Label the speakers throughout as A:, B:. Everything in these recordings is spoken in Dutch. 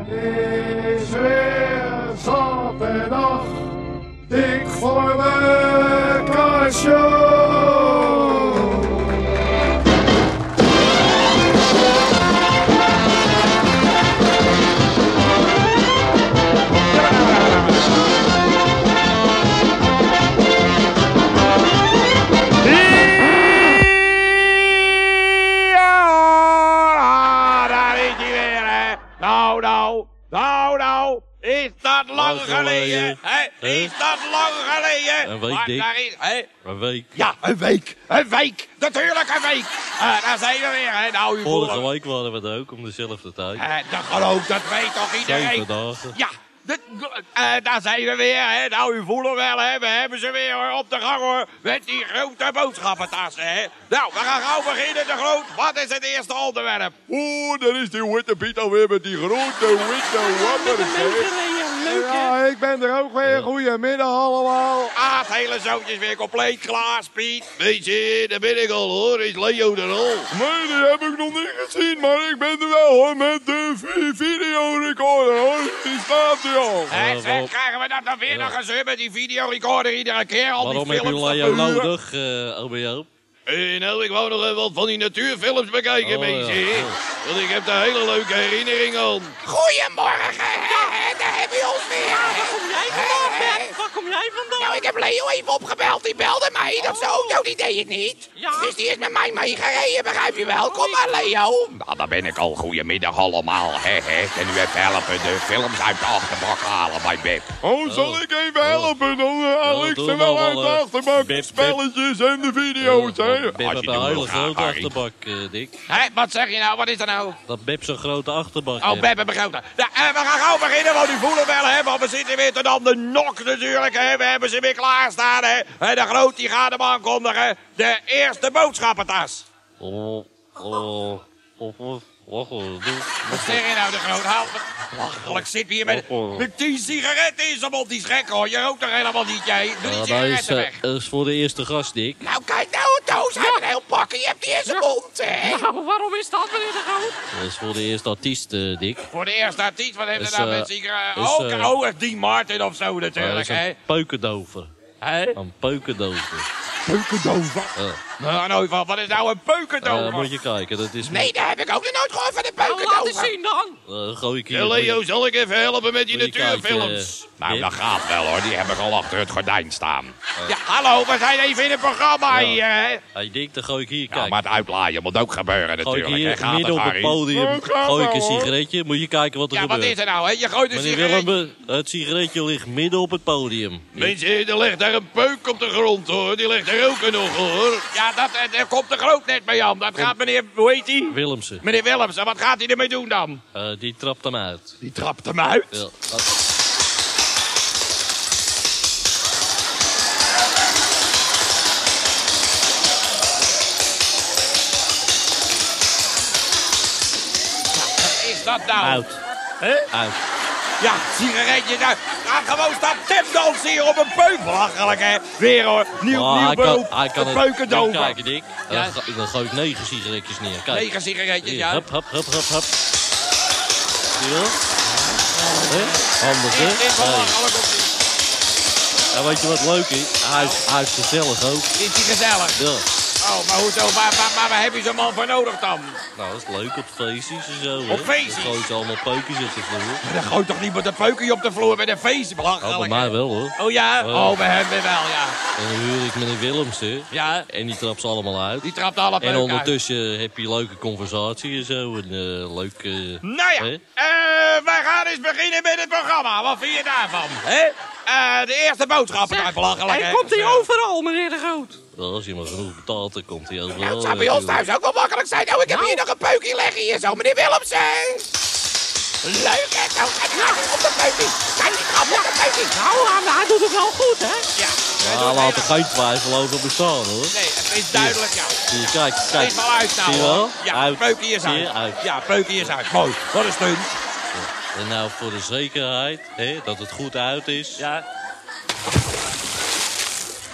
A: Het is weer zaterdag, dik voor mekaar show.
B: Nou, is dat lang geleden? Is dat lang geleden?
C: Een week, Dick. Een week.
B: Ja, een week. Natuurlijk een week. Daar zijn we weer, hè. Nou, u
C: Vorige week waren we er ook om dezelfde tijd.
B: Dat weet toch iedereen?
C: 7 dagen.
B: Ja. Daar zijn we weer, hè. Nou, u voelt wel, hè. We hebben ze weer hoor, op de gang, hoor. Met die grote boodschappentassen, hè. Nou, we gaan gauw beginnen, de Groot. Wat is het eerste onderwerp?
D: Daar is die witte Piet alweer met die grote witte wappers.
A: Ja, ik ben er ook weer. Goedemiddag allemaal.
B: Het hele zootje is weer compleet klaar, Piet.
D: Weet je, daar ben ik al hoor. Is Leo er al? Nee, die heb ik nog niet gezien, maar ik ben er wel hoor. Met de videorecorder hoor. Die staat er al.
B: Zeg, krijgen we dat dan weer nog gezeur met die videorecorder iedere keer? Al
C: Waarom
B: die
C: heb je
B: films
C: Leo nodig, OBO?
D: Nou, ik wou nog even wat van die natuurfilms bekijken, mensen.
C: Ja.
D: Want ik heb daar hele leuke herinneringen aan.
B: Goedemorgen, daar heb je ons weer.
E: Waar kom jij vandaan, Ben? Waar kom jij vandaan?
B: Nou, ik heb Leo even opgebeld. Die belde mij. Dat zijn auto, die deed het niet.
E: Ja.
B: Dus die is met mij meegereden, begrijp je wel? Kom maar, Leo. Nou, daar ben ik al. Goedemiddag allemaal. En u even helpen de films uit de achterbak halen bij Bip.
D: Oh, zal ik even helpen? Dan haal ik
C: doe
D: ze wel
C: maar
D: uit de
C: wel,
D: achterbak.
C: Bip,
D: spelletjes en de video's, hè.
C: Beb heeft een hele grote achterbak, Dick.
B: Wat zeg je nou? Wat is er nou?
C: Dat Beb zo'n grote achterbak
B: Oh,
C: heeft.
B: Beb hebben grote. Nou, we gaan gauw beginnen, want u voelen wel, hè. Want we zitten weer tot aan de nok natuurlijk, hè. We hebben ze weer klaarstaan, hè. En de Groot, die gaat hem aankondigen. De eerste boodschappentas. Wat zeg je nou, de Groot? Belachelijk zit hier met 10 sigaretten in zijn mond. Die is gek, hoor. Je rookt toch helemaal niet, jij? Doe die
C: Dat
B: sigaretten weg.
C: is voor de eerste gast, Dick.
B: Nou, kijk nou, Toos. Hij heeft een heel pakken. Je hebt die in zijn mond, hè.
E: Nou, waarom is dat, meneer de Groot?
C: Dat is voor de eerste artiest, Dick.
B: Voor de eerste artiest, wat heeft
C: Is,
B: er nou met sigaretten?
C: is,
B: Is Dean Martin of zo
C: Dat
B: natuurlijk,
C: is
B: hè.
C: een peukendover. Een peukendover.
A: Peukendover.
B: Nou, nooit van. Wat is nou een peukendover?
C: Moet je kijken, dat is...
B: Nee, daar heb ik ook nog nooit gehoord van de
E: Nou, laat
B: peukendover.
E: eens zien dan.
C: Gooi ik hier...
D: Ja, Leo, zal ik even helpen met die
C: Moet je
D: natuurfilms?
B: Nou,
C: Bip.
B: dat gaat wel, hoor. Die heb ik al achter het gordijn staan. Ja, hallo, we zijn even in het programma hier, hè.
C: Hey Dick, dan gooi ik hier,
B: Nou,
C: kijk.
B: maar het uitlaaien moet ook gebeuren
C: Gooi ik
B: natuurlijk.
C: hier
B: hè.
C: midden op het
B: Harry?
C: podium,
D: gaat
C: gooi ik een
D: wel, hoor.
C: sigaretje. Moet je kijken wat er
B: Ja, wat
C: gebeurt.
B: is er nou, hè? Je gooit een
C: Meneer
B: sigaret.
C: Willem, het sigaretje ligt midden op het podium.
D: Mensen, er ligt daar een peuk op de grond, hoor. Die ligt er ook nog, hoor.
B: Ja, daar komt de Groot net mee aan. Dat gaat meneer, hoe heet hij?
C: Willemsen,
B: Meneer Willemsen, wat gaat hij ermee doen dan?
C: die trapt hem uit.
B: Die trapt hem uit.
C: Ja.
B: Wat is dat nou?
C: Uit.
B: Hè?
C: Uit.
B: Ja, sigaretjes uit. Ga gewoon staan tapdansen hier op een peuk. Belachelijk, hè? Weer hoor. Nieuw beroep.
C: Hij kan
B: een
C: het
B: peukendover.
C: kijken, Dick.
B: Ja.
C: Dan gooi ik 9 sigaretjes neer. Kijk.
B: 9 sigaretjes,
C: Hier,
B: ja.
C: Hup, hup, hup, hup, hup. Zie je wel? Hè? Handig, hè?
B: Dit is
C: Hey.
B: belachelijk op die.
C: En weet je wat leuk is? Hij is gezellig ook.
B: Is die gezellig?
C: Ja.
B: Oh, maar hoezo? Waar heb je zo'n man voor nodig dan?
C: Nou, dat is leuk op feestjes en zo.
B: Op feestjes?
C: Dan gooien ze allemaal peukjes op de vloer.
B: Maar dan gooit toch niet met een peukje op de vloer met een feestje? Belachelijk.
C: Oh, bij mij wel hoor.
B: Oh ja? Oh, we hebben wel, ja.
C: En dan huur ik meneer Willemsen.
B: Ja,
C: En die trapt ze allemaal uit.
B: die trapt alle
C: En
B: peuken uit.
C: ondertussen heb je leuke conversatie en zo. En leuk...
B: Nou ja,
C: hè?
B: wij gaan eens beginnen met het programma. Wat vind je daarvan? Hè? De eerste boodschap is belachelijk.
E: Hij
B: hè?
E: komt hier overal, meneer de Groot.
C: Wel, als je maar genoeg betaalt, dan komt hij overal.
B: Nou, het zou bij ons thuis ook wel makkelijk zijn. Nou, ik heb hier nog een peukje liggen hier zo, meneer Willemsen. Leuk, hè? Nou, kijk nou op de peukje. Kijk, die trap op de peukje.
E: Nou, hij doet het wel goed, hè?
B: Ja.
C: Nou, laat er geen twijfel over bestaan hoor.
B: Nee, het is duidelijk, ja.
C: Zie je, kijk,
B: Het
C: kijk.
B: is wel uit nou,
C: Zie je wel?
B: hoor. Ja,
C: Uit.
B: peukje is
C: Zie je?
B: uit.
C: Uit.
B: Ja, peukje is uit. Mooi. Wat een stunt.
C: En nou voor de zekerheid, hè, dat het goed uit is.
B: Ja.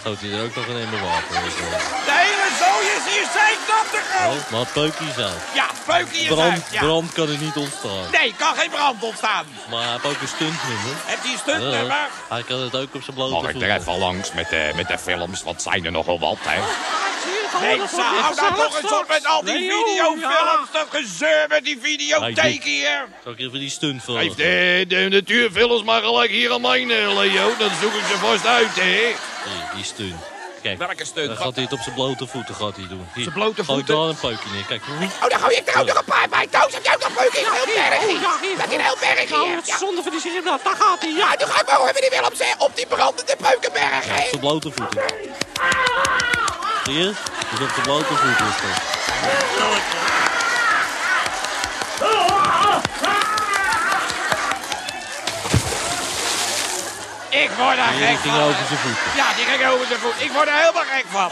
C: gooit hij er ook nog een emmer water in.
B: De hele zooi is hier 7 te groot.
C: Maar het peukje is uit.
B: Ja, peukje is uit. Ja.
C: Brand kan er niet ontstaan.
B: Nee, kan geen brand ontstaan.
C: Maar hij heeft ook een stuntnummer.
B: Heeft hij een stuntnummer?
C: Hij kan het ook op zijn blote
D: Mag ik
C: voeten.
D: er even langs met de films? Want zijn er nogal wat, hè?
B: Nee, hou daar nog eens op met al die videofilms. Dat gezeur met die videotheek hier.
C: Zal ik even die stunt voor?
D: Heeft de natuurfilms maar gelijk hier aan mijn, Leo. Dan zoek ik ze vast uit, hè?
C: Die stunt. Kijk,
B: Welke stunt?
C: dan gaat hij het op zijn blote voeten gaat hij doen. Hier,
B: Zijn blote
C: gooi
B: voeten?
C: daar een peukje neer. Kijk.
B: Oh, dan gooi ik er ook nog een paar bij. Toos, heb jij ook nog peukje? Een heel berg. Dat je een heel berg
E: Nou,
B: hier.
E: het is zonde van die sigaret, daar gaat hij.
B: Ja, toen ga ik maar even die Willems op die brandende peukenberg.
C: Op zijn blote voeten. Zie je? Dus op zijn blote voeten is dat.
B: Ik word daar
C: Die
B: gek
C: ging
B: van.
C: over zijn voeten.
B: Ja, die ging over zijn voet. Ik word er helemaal gek van.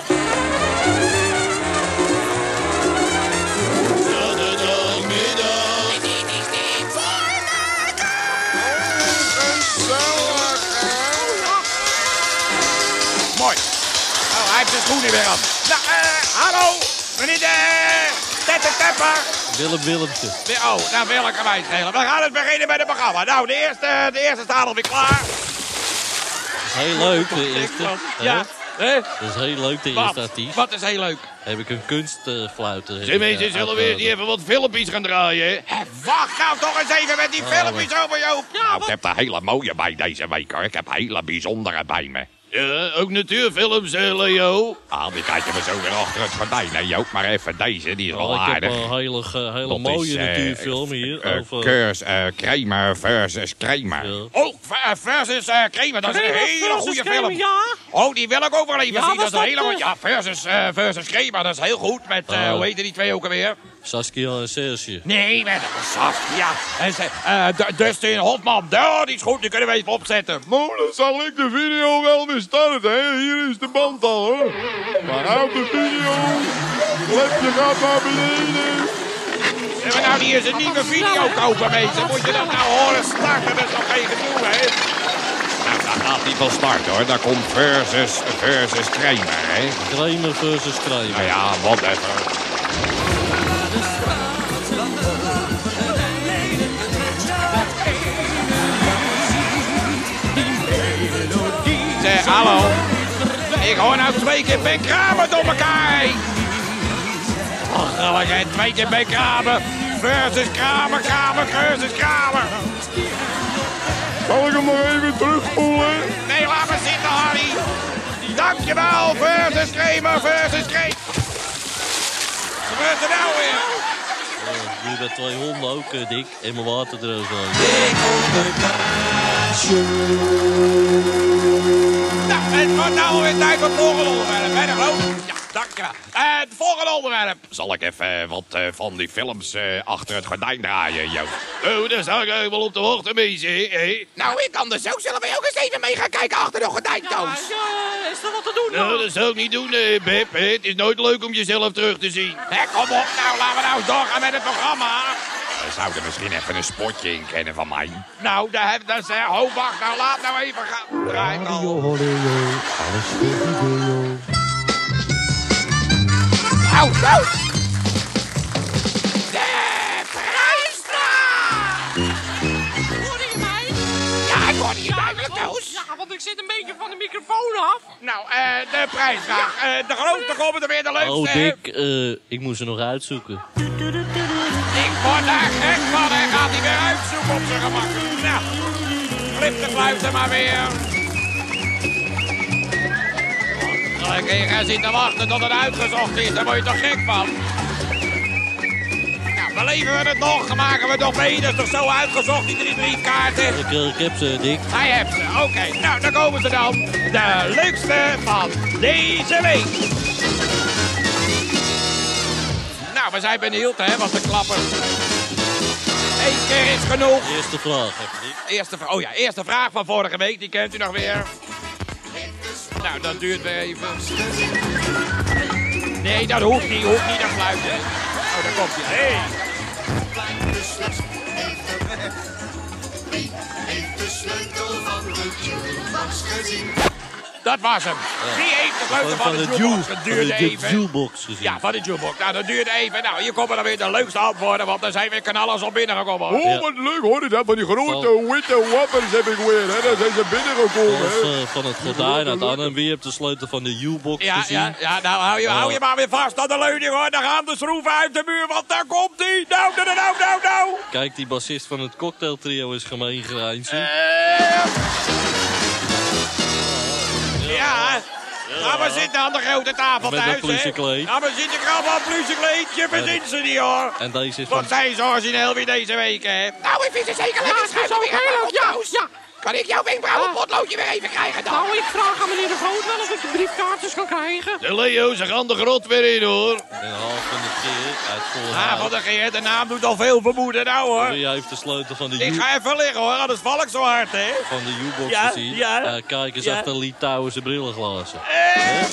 B: Mooi. Oh, hij heeft zijn schoenen weer aan. Nou, hallo. Meneer de Tepper.
C: Willem Willemsen.
B: Oh, nou wil ik hem uitschelen. We gaan het beginnen met het programma. Nou, de eerste staat alweer klaar.
C: Dat is heel leuk, de eerste.
B: Ja. Hè?
C: Dat is heel leuk, de eerste artiest.
B: Wat is heel leuk?
C: Heb ik een kunstfluit.
D: Zeg mensen, zullen we eerst even wat filmpjes gaan draaien?
B: Wacht nou toch eens even met die filmpjes over Joop.
D: Nou, ik heb er hele mooie bij deze week, hoor. Ik heb hele bijzondere bij me. Ja, ook natuurfilms, Leo. Ah, die kijken we zo weer achter het gordijn, hè, Joop. Maar even deze, die is wel
C: Ik heb
D: aardig.
C: een hele
D: Dat
C: mooie
D: is,
C: natuurfilm hier. Over...
D: Kramer versus Kramer.
C: Ja.
B: Oh, versus Kramer, dat is een hele goede film.
E: Ja.
B: Oh, die wil ik ook wel even
E: Ja,
B: zien. Dat is een
E: was
B: hele
E: dat,
B: goede. Ja, versus Kramer, dat is heel goed. Met, hoe heet die twee ook alweer?
C: Saskia en Serge.
B: Nee, met Saskia. En Dustin Hofman. Ja, die is goed, die kunnen we even opzetten.
A: Nou, dan zal ik de video wel weer starten, hè. Hier is de band al, hoor. Maar houdt de video. Klepje gaat naar beneden.
B: Zullen we nou niet eens een nieuwe video kopen, mensen? Moet je dat nou horen starten? Dat is nog geen gedoe, hè?
D: Nou, daar gaat niet van start, hoor. Daar komt versus Kramer, hè.
C: Kramer versus Kramer.
D: Nou ja, whatever.
B: Hallo. Ik hoor nou 2 keer Ben Kramer door elkaar heen. Achterlijk, hè. 2 keer Ben Kramer. Versus Kramer, Kramer versus Kramer.
A: Zal ik hem nog even terugspoelen?
B: Nee, laat me zitten, Harry. Dankjewel, versus Kramer versus Kramer. Wat gebeurt er nou weer?
C: Hier bij 2 honden ook, Dick. En mijn water erover.
B: Nou, het wordt nou alweer tijd voor het volgende onderwerp, hè? Dat geloof ik. Ja, dankjewel. Het volgende onderwerp.
D: Zal ik even wat van die films achter het gordijn draaien, Joop? Oh, daar sta ik eigenlijk wel op te wachten, mensen, hè?
B: Nou, ik kan dus ook. Zullen we ook eens even mee gaan kijken achter de gordijntoons?
E: Ja, is er wat te doen?
D: Nou,
E: Nou,
D: dat zou ik niet doen, Beb. Het is nooit leuk om jezelf terug te zien.
B: Hé, kom op nou. Laten we nou eens doorgaan met het programma.
D: We zouden misschien even een spotje in kennen van mij.
B: Nou, dat is... wacht. Nou, laat nou even gaan. Draait al.
C: Alles voor video.
B: Au, au. De prijsvraag!
E: hoor je mij?
B: Ja, ik hoor je duidelijk, Toos.
E: Ja, want ik zit een beetje van de microfoon af.
B: Nou, de prijsvraag. De grootste komt er weer de leukste.
C: Oh,
B: hè?
C: Dick, ik moest ze nog uitzoeken.
B: Ik word daar gek van. Hij gaat die weer uitzoeken op zijn gemak. Nou, flip de fluiten maar weer. Ik ga zitten wachten tot het uitgezocht is. Daar word je toch gek van? Nou, beleven we het nog? Maken we het nog mee? Dat is toch zo uitgezocht, die 3 briefkaarten?
C: Ik heb ze, Dick.
B: Hij heeft ze. Oké, nou, daar komen ze dan. De leukste van deze week. Nou, we zijn benieuwd, hè, wat de klappen. 1 keer is genoeg.
C: Eerste vraag, even, Dick.
B: Eerste vraag van vorige week, die kent u nog weer. Nou, dat duurt weer even. Nee, dat hoeft niet te fluiten. Oh, daar komt hij. Hey. Dat was hem. Wie heeft de sleutel van de jukebox? Dat duurde even.
C: jukebox gezien.
B: Ja, van de jukebox. Nou, dat duurde even. Nou, hier komen dan weer de leukste antwoorden, want er zijn weer knallers op binnengekomen.
A: Oh, wat leuk hoor. Dit van die grote witte wappers heb ik weer. Hè. Daar zijn ze binnengekomen. Hè.
C: Van het gordijn uit aan. En wie heeft de sleutel van de jukebox gezien?
B: Ja, nou hou je maar weer vast aan de leuning hoor. Dan gaan de schroeven uit de muur, want daar komt hij. Nou.
C: Kijk, die bassist van het cocktailtrio is gemeen gereinst.
B: Ja. Nou, we zitten aan de grote tafel
C: Met een
B: thuis,
C: pluchekleed.
B: Nou, we zitten krabben aan het pluchekleedje. Verzin ze niet, hoor.
C: En deze is van...
B: Wat zijn ze origineel weer deze week, hè? Nou, ik vind ze zeker lekker
E: Ja, zo heel ja.
B: Kan ik jouw wenkbrauwenpotloodje weer even krijgen dan?
E: Nou, ik vraag aan meneer de Groot wel of ik de briefkaartjes kan krijgen.
D: De Leo, ze gaan de grot weer in, hoor.
C: Een half van de keer uit
B: Ja, van
C: Volhout.
B: de Geer, de naam doet al veel vermoeden, nou, hoor.
C: Wie heeft de sleutel van de
B: Ik ga even liggen, hoor, anders val ik zo hard, hè?
C: jukebox
B: Ja,
C: gezien?
B: ja.
C: Kijk eens
B: Ja.
C: achter Litouwen zijn brillenglazen.
B: Vind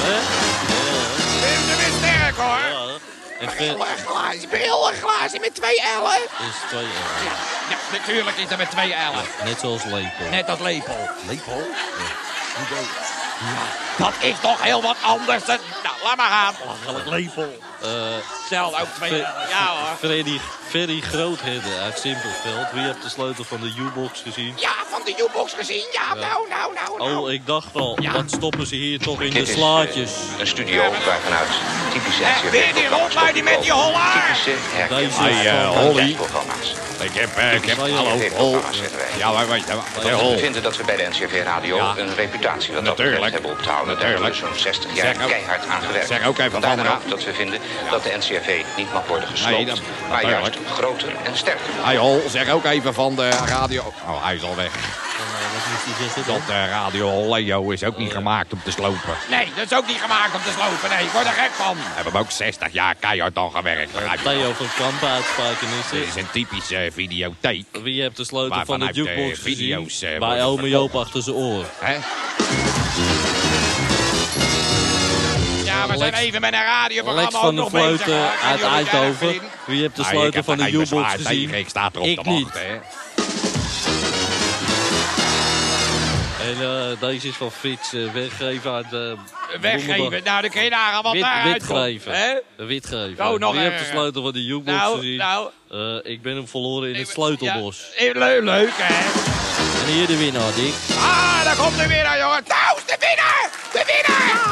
B: je weer sterk, hoor?
C: Ja. En ver...
B: Brillenglazen met 2 L'en.
C: is 2 euro.
B: Ja, natuurlijk is dat met 2 L'en.
C: Net zoals lepel.
B: Net als lepel. Lepel? Ja. Dat is toch heel wat anders. Nou, laat maar gaan. Lepel. Zelf ook 2 L'en. Ja, hoor.
C: Ferry Grootherde uit Simpelveld. Wie heeft de sleutel van de jukebox gezien?
B: Ja, van de jukebox gezien. Ja, nou.
C: Oh, ik dacht al,
B: Ja.
C: dat stoppen ze hier toch in de
F: Dit is
C: slaatjes.
F: een studio waar vanuit typische NCRV
B: weer die rondlui die met die hollaar.
F: typische
C: Deze
F: herkenbare
A: Holly.
F: programma's.
A: Ik heb hallo.
F: TV-programma's zetten wij.
A: Ja, maar
F: We vinden dat we bij de NCRV Radio
A: Ja.
F: een reputatie wat dat
A: Natuurlijk.
F: betreft hebben op te houden. Daar hebben we
A: Natuurlijk.
F: zo'n 60 jaar
A: Zeg ook-
F: keihard aan gewerkt.
A: zeg ook even
F: Vandaar
A: van
F: dan
A: Ra-
F: ook dat we vinden dat de NCRV niet mag worden gesloopt,
A: Nee, dat-
F: maar
A: natuurlijk.
F: juist groter en sterker.
A: Hey Hol, zeg ook even van de radio... Oh, hij is al weg.
C: Wat moest hij zeggen dan?
A: Dat radio Leo is ook niet gemaakt om te slopen.
B: Nee, dat is ook niet gemaakt om te slopen. Nee, ik word er gek van.
A: We hebben ook 60 jaar keihard aan gewerkt. begrijp je?
C: Theo van Kampen uitspraken
A: Dit
C: is
A: is een typische videotheek.
C: Wie heeft de sleutel
A: Waar
C: van de
A: vanuit de
C: jukebox
A: video's,
C: gezien? Bij
A: worden
C: ome Joop achter zijn oor.
A: Hè?
B: Ja, we zijn
C: Lex-
B: even met een radioprogramma
C: Lex
B: ook
C: van der
B: nog bezig.
C: Vleuten
B: hoor. Ik weet
C: uit
B: niet of je het erg
C: Eindhoven.
B: vindt.
C: Wie heeft de
A: Nou,
C: sleutel
A: ik
C: van de
A: heb er geen
C: jukebox
A: bezwaar
C: gezien?
A: tegen. Ik sta erop
C: Ik
A: te
C: niet.
A: wachten, hè.
C: En deze is van Frits weggeven uit
B: Weggeven. Nou, dan kun je nagaan wat daaruit komt.
C: Witgeven.
B: Hè?
C: Witgeven.
B: Oh, nog
C: Wie heeft de
B: erger.
C: sleutel van de jukebox
B: Nou,
C: gezien? Ik ben hem verloren in het
B: Ja,
C: sleutelbos.
B: leuk, hè?
C: En hier de winnaar, Dick.
B: Ah, daar komt de winnaar, jongen. Nou, de winnaar! De winnaar!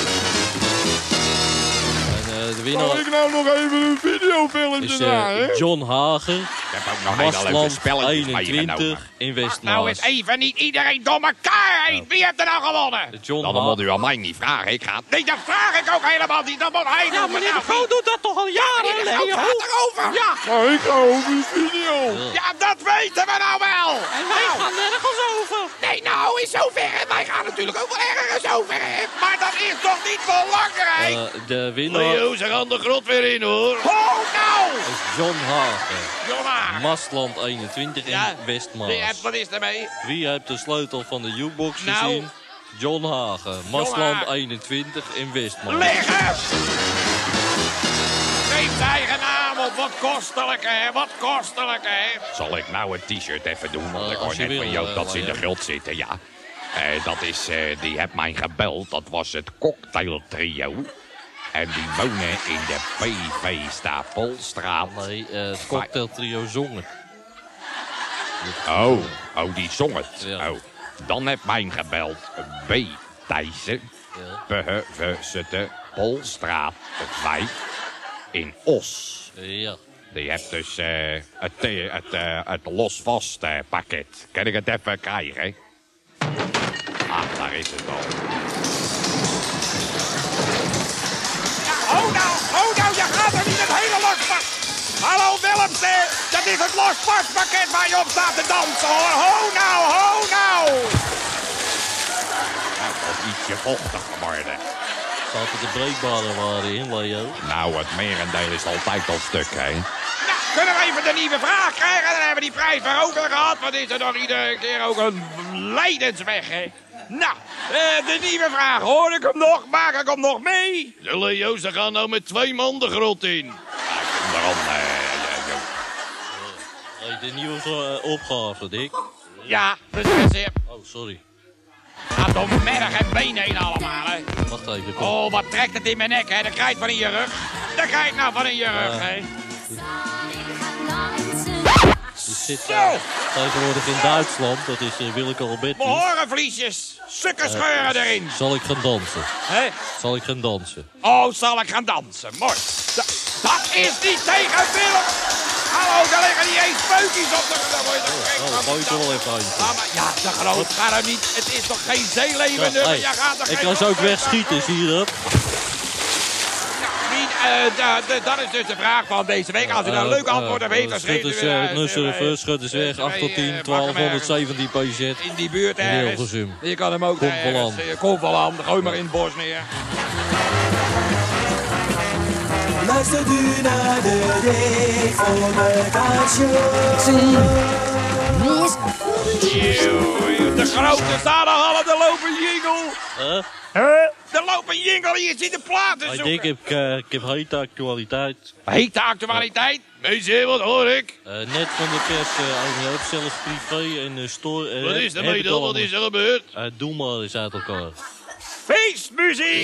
C: En de
A: Zal
C: winnaar
A: ik nou nog even een videofilmpje
C: is
A: draaien?
C: John Hager.
A: Ik heb ook nog hele leuke
C: Masland
A: spelletjes
C: 21
A: meegenomen.
C: in
B: Nou
C: Westmaas.
B: is even niet iedereen door elkaar heen. Wie heeft er nou gewonnen?
C: John
A: Dan moet u aan mij niet vragen. Ik ga...
B: Nee, dat vraag ik ook helemaal niet. Dat moet hij
E: Ja,
B: doen.
E: meneer de Groot doet dat toch al jaren,
B: Leo.
E: Leo?
B: Gaat erover. Ja.
A: Maar ik ga over die video.
B: Ja, dat weten we nou wel.
E: En wij gaan nergens over.
B: Nee, nou, in zoverre. Wij gaan natuurlijk ook wel ergens over. Hè. Maar dat is toch niet belangrijk?
C: de winnaar
D: Leo, ze gaan de grot weer in, hoor.
B: Oh, nou.
C: is John Hager.
B: Jongen.
C: Mastland 21 in
B: Ja.
C: Westmaas.
B: Wat is ermee?
C: Wie heeft de sleutel van de jukebox
B: Nou.
C: gezien? John Hagen. Mastland
B: Hagen.
C: 21 in Westmaas.
B: Liggen! Geef de eigen naam op. Wat kostelijk, hè? Wat kostelijk, hè?
A: Zal ik nou een t-shirt even doen? Want ik hoor
C: als je
A: net van
C: wil,
A: Joop dat ze in de
C: ja.
A: grot zitten, ja. Dat is, die heeft mij gebeld. Dat was het cocktailtrio. En die wonen in de PV Stapelstraat.
C: Nee, het cocktailtrio zongen.
A: Oh, die zong het.
C: Ja.
A: Oh, dan heeft mij gebeld B. Thijssen. Beheuveste Polstraat 5 in Os.
C: Ja.
A: Die heeft dus het losvast pakket. Kan ik het even krijgen? Ah, daar is het al.
B: Oh nou, je gaat er niet het hele lospas. Hallo Willemsen, dat is het lospakket waar je op staat te dansen, hoor. Ho nou.
A: Nou, dat is ietsje vochtig geworden.
C: Zaten de breekbare waren in, Leo?
A: Nou, het merendeel is altijd al stuk, hè?
B: Nou, kunnen we even de nieuwe vraag krijgen? Dan hebben we die prijs weer ook weer gehad. Wat is er dan iedere keer ook een lijdensweg, hè? Nou, de nieuwe vraag. Hoor ik hem nog? Maak ik hem nog mee?
D: De Leo, ze gaan nou met 2 man de grot in.
A: Daarom,
C: De nieuwe opgave, Dick.
B: Ja, precies.
C: Oh, sorry.
B: Gaat door mijn merg en benen heen allemaal, hè.
C: Wacht even, kom.
B: Oh, wat trekt het in mijn nek, hè. Dat krijgt van in je rug. Dat krijgt nou van in je rug, hè.
C: Die zit tegenwoordig in Duitsland. Dat is Willeke Alberti.
B: Mijn horenvliesjes. Sukken scheuren erin.
C: Zal ik gaan dansen?
B: Hè?
C: Zal ik gaan dansen?
B: Oh, zal ik gaan dansen. Mooi. Dat is niet tegen Willem. Hallo, daar liggen niet eens speukjes op. Daar word je toch gek van.
C: Gooi er wel even eentje.
B: Ja, dat geloof ik. Ga er niet. Het is toch geen zeeleven nummer.
C: Hey,
B: Je gaat er
C: ik
B: geen
C: kan ze ook
B: opzetten.
C: wegschieten, zie je dat?
B: Dat is dus de vraag van deze week. Als u daar een leuk antwoord op heeft, dan schreef u weer
C: Nussurfen, Schutters weg, 8 tot 10, 1217 PZ.
B: in die buurt ergens.
C: Hilversum.
B: Je kan hem ook
C: Kompeland.
B: Kompeland. Gooi maar in het bos neer.
G: Luistert u naar de Dik voor elkaar show.
B: De grote zadenhallen, de lopen jingle. De lopen jingle, hier zit de platen
C: Ik
B: zoeken.
C: denk, ik heb hete actualiteit.
B: Hete actualiteit.
D: Meisje, wat hoor ik?
C: Net van de pers, ook zelfs privé en store.
D: Wat is er mee dan? Wat is er gebeurd?
C: Doe maar eens uit elkaar.
B: Feestmuziek.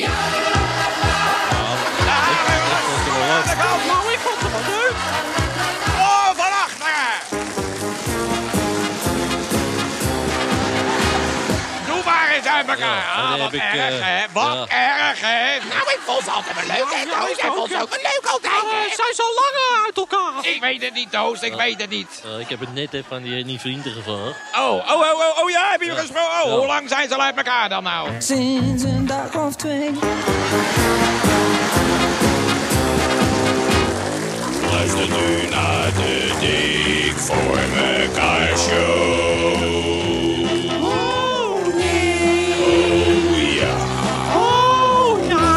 E: Nou, ik vond het wel leuk.
B: Oh, van achteren. Doe maar eens uit elkaar.
C: Ja,
B: Wat
C: heb ik,
B: erg, hè? Wat erg, hè? Nou, ik vond ze altijd wel leuk, hè,
E: Ja,
B: Toos?
E: ik
B: Ik
E: ook,
B: vond ze
E: ja.
B: ook wel leuk altijd, hè?
E: Zijn ze al langer uit elkaar?
B: Ik weet het niet, Toos. Ik weet het niet.
C: Ik heb het net even aan die vrienden gevraagd.
B: Oh, ja, heb je hem gesproken? Oh,
C: Ja.
B: hoe lang zijn ze al uit elkaar dan nou?
G: Sinds een dag of 2.
A: Luister nu naar de Dik voor elkaar show.
E: Oh,
A: Ja.
E: oh ja.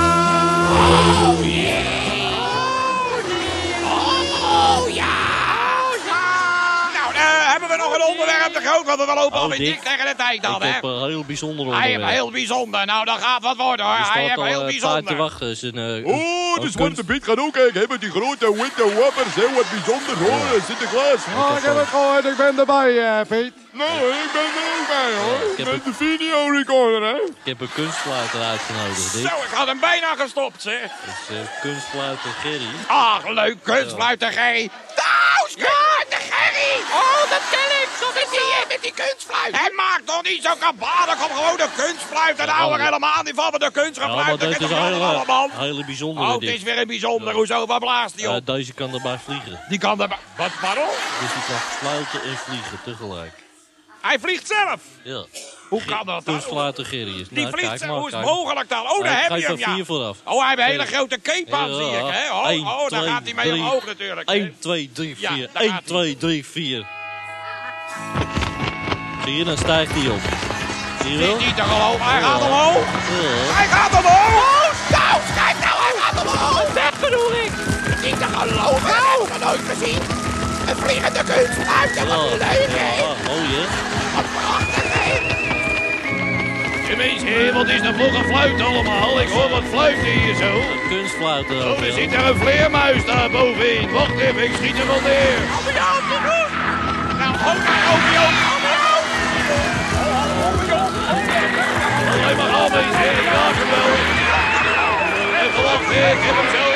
B: Nou, hebben we nog een onderwerp te groot? Want we lopen
C: Oh,
B: alweer
C: Dick.
B: dik tegen de tijd dan,
C: Ik
B: hè?
C: heb een heel bijzonder
B: Hij
C: onderwerp.
B: heeft heel bijzonder. Nou, dat gaat wat worden, hoor.
C: Er
B: Hij
C: staat
B: heeft
C: al
B: heel
C: tijd te
B: bijzonder.
C: wachten. Is een,
D: Oh, de
C: een
D: Zwarte
C: kunst-
D: Piet gaat ook kijken. Hebben die grote witte wappers. Heel wat bijzonder hoor. Sinterklaas.
C: Oh, ik heb het
H: gehoord, ik ben erbij, Piet.
D: Nou, ik ben er ook bij hoor.
C: ik heb
D: Met
C: het-
D: de videorecorder, hè.
C: Ik heb een kunstfluiter uitgenodigd, Dick.
B: Zo, ik had hem bijna gestopt, zeg.
C: Dat is kunstfluiter Gerry.
B: Ach, leuk, kunstfluiter Gerry. Nou, kunstfluiter Gerry!
E: Oh, dat ken ik. Dat is
B: Met die kunstfluit. Hij maakt toch niet zo kabalen. Kom gewoon de kunstfluit. En hou er helemaal niet van met de
C: Ja, maar
B: kunstfluit.
C: dit is een
B: allemaal.
C: hele bijzondere,
B: Oh, het
C: Dick.
B: is weer een bijzonder. Hoezo, waar blaast hij op?
C: Deze kan erbij vliegen.
B: Die kan er... Wat, pardon?
C: Dus die kan fluiten en vliegen tegelijk.
B: Hij vliegt zelf.
C: Ja.
B: Hoe kan dat dan?
C: Kunstfluiter Gerry is.
B: Die
C: Nou,
B: vliegt
C: kijk
B: zelf.
C: maar,
B: Hoe is het
C: kijk.
B: mogelijk dan? Oh, daar
C: Ik
B: heb
C: geef
B: je hem,
C: er 4
B: ja.
C: vooraf.
B: Oh, hij heeft een hele grote cape aan,
C: Ja,
B: zie ik, hè?
C: 1,
B: Oh, daar
C: 2,
B: gaat hij mee
C: 3.
B: omhoog natuurlijk. hè?
C: 1, 2, 3,
B: Ja,
C: 4.
B: daar
C: 1,
B: gaat
C: 2, 3, 4. Zie je, dan stijgt hij op. Zie je wel?
B: Is niet te geloven. Hij gaat omhoog.
C: Ja.
B: Hij gaat omhoog. Nou, kijk nou, hij gaat omhoog.
E: dat bedoel ik.
B: Niet te geloven. Dat hebben we nog nooit gezien. Een vliegende kunstfluit. Dat was leuk, hè?
C: Ja, oh ja.
B: Wat prachtig, hè?
D: Meisje, wat is dat voor een fluit allemaal? Ik hoor wat fluiten hier zo.
C: Een kunstfluiter.
D: Oh, er zit er een vleermuis daar bovenin. Wacht even, ik schiet hem wel neer.
B: Nou, Opium.
D: Alleen maar al meisje, ik raak hem wel. Even wachten, ik heb hem zo.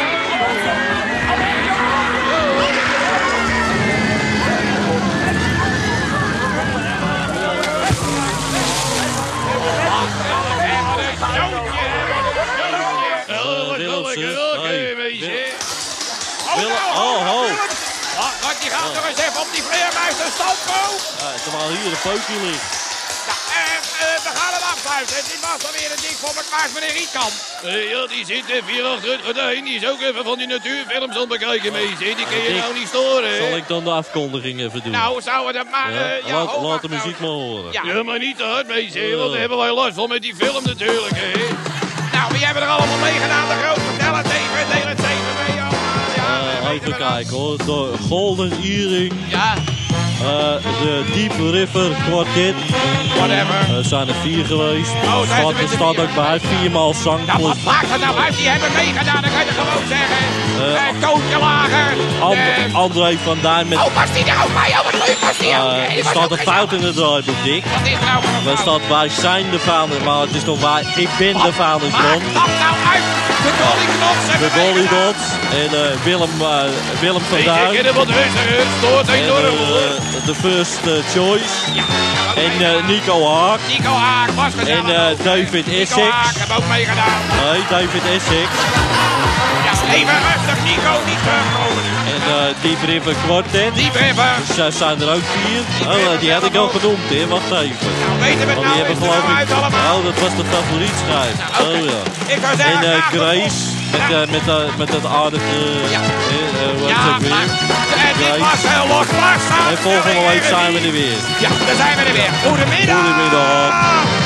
B: Wat, die gaat nog eens even op die vleermuis te stampen.
C: Terwijl hier de pootje ligt.
B: We gaan hem afsluiten. Dit was dan weer een ding voor elkaar, meneer Rietkamp.
D: Ja, die zit even hier achter het gordijn. Die is ook even van die natuurfilms aan het bekijken, meisje. Die kun je
C: Dick,
D: nou niet storen,
C: Zal
D: hè?
C: ik dan de afkondiging even doen?
B: Nou, zouden we dat maar...
C: Ja, laat de muziek maar horen.
B: Ja.
D: Ja, maar niet te hard, meisje. Want daar hebben wij last van met die film natuurlijk, hè?
B: Nou, wie hebben er allemaal meegedaan? De grote vertellen, tegen deel het 7 mee allemaal. Ja, we weten
C: Even
B: we dat.
C: kijken hoor. De Golden Earring.
B: Ja,
C: De Deep River Quartet.
B: Whatever.
C: Er zijn er 4 geweest.
B: Oh, zijn ze met
C: Er
B: z'n
C: staat
B: vier?
C: ook bij 4 maal zang.
B: Nou, wat maakt het nou uit? Die hebben meegedaan, dan kan je gewoon zeggen. Tootje Lager.
C: André van Duin met...
B: Oh, was die er ook bij? Oh, wat leuk was die ook. Nee, die
C: Er
B: was
C: staat
B: ook
C: een fout in het draaiboek, Dick.
B: Wat is nou voor een
C: Er
B: fout?
C: staat wij zijn de vader, maar het is toch wij, ik ben de vadersbron.
B: Maak dat nou uit. De Dolly Knots
C: De
B: hebben
C: Dolly
B: meegedaan.
C: Dots en Willem van
B: Ik
C: Duin.
B: ken hem wat rustig, het stoort
C: En
B: enorm hoor.
C: de First Choice.
B: Ja,
C: En Nico Haak.
B: Nico Haak was gezellig.
C: En
B: ook.
C: David
B: Nico
C: Essex.
B: Haak heeft ook meegedaan.
C: Nee, David Essex.
B: Ja, even rustig, Nico, niet terugkomen nu.
C: En Deep River Quartet.
B: Diep River.
C: Dus zijn er ook 4. Oh, die had ik al genoemd, hè. Wacht even.
B: Nou, weten we het
C: Want
B: nou,
C: die hebben
B: is er nou
C: geloof
B: uit
C: ik...
B: allemaal?
C: Oh, dat was de favorietschrijf.
B: Nou, oké.
C: Oh ja.
B: Ik zou zeggen,
C: En
B: graag tot
C: Grace.
B: volgende.
C: Met dat aardige...
B: Ja.
C: hoe heet
B: Ja,
C: het ook weer?
B: maar dit was heel losbarst.
C: En volgende week zijn we er weer.
B: Ja, daar zijn we er weer. Goedemiddag.
C: Goedemiddag.